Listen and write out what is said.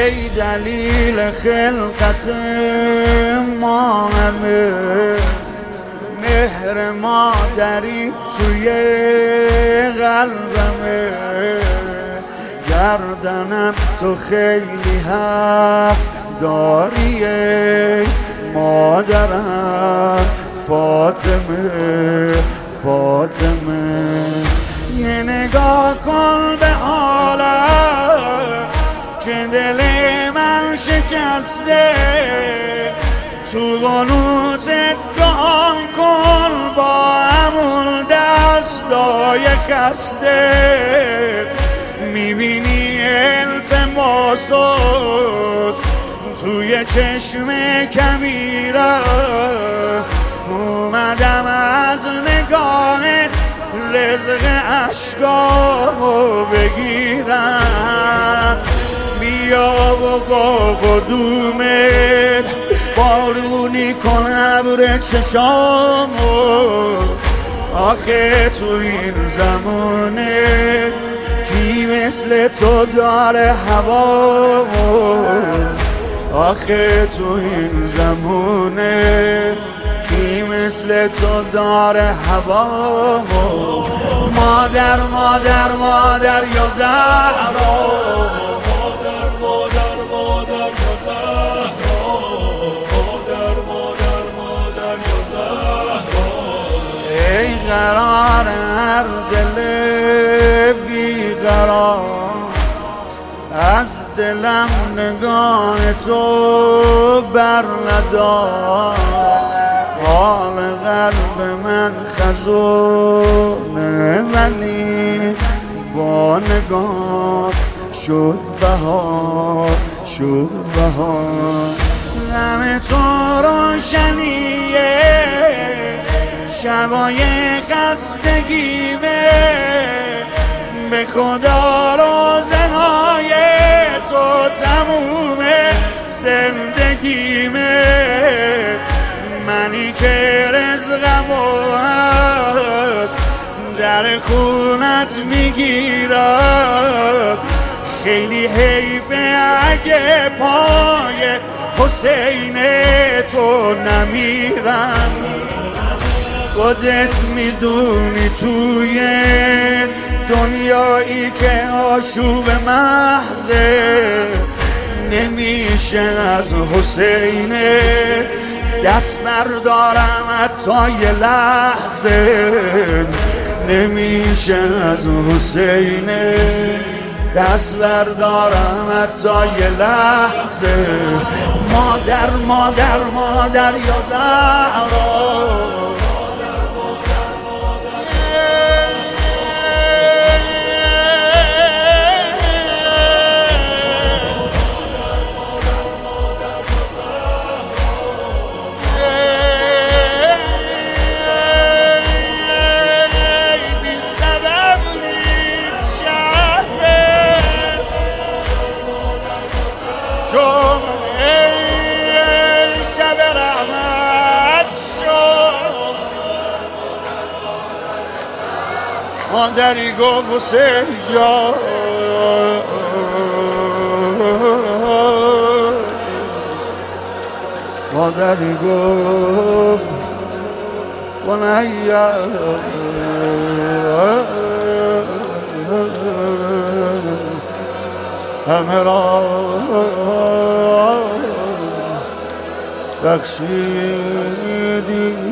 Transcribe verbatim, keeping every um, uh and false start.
ای دلیل خلقت ما همه، مهر مادری توی قلبمه. گردنم تو خیلی حق داری ای مادرم فاطمه فاطمه. یه نگاه کن به حالم که دل من شکسته، تو قنوت دعا کن با همون دستای خسته. میبینی التماسات توی چشم کمیرم، اومدم از نگاه رزق اشکامو بگیرم. بیا و با قدومت بارونی کن ابر چشامو. آخه تو این زمانه کی مثل تو داره هوامو. آخه تو این زمانه کی مثل تو داره هوامو. مادر مادر مادر یا زهرا، مادر مادر مادر یا زهرا، مادر مادر مادر یا زهرا. ای قرار هر دل بیقرار، از دلم نگاه تو بر ندار. حال قلب من خزونه ولی با نگاه شد بهار شد بهار. غم تو روشنیه شبای خستگیمه، به خدا روزهای تو تموم زندگیمه. منی که رزقمو از در خونت میگیرم، خیلی حیفه اگه پای حسین تو نمیرم. خودت میدونی توی دنیایی که آشوب محضه، نمیشه از حسین دست بردارم حتی یه لحظه. نمیشه از حسین دست بردارم حتی یه لحظه. مادر مادر مادر یا زهرا، شب رحمت شد. مادری گفت حسین جان، مادری گفت بنیا همه را بخشیدی.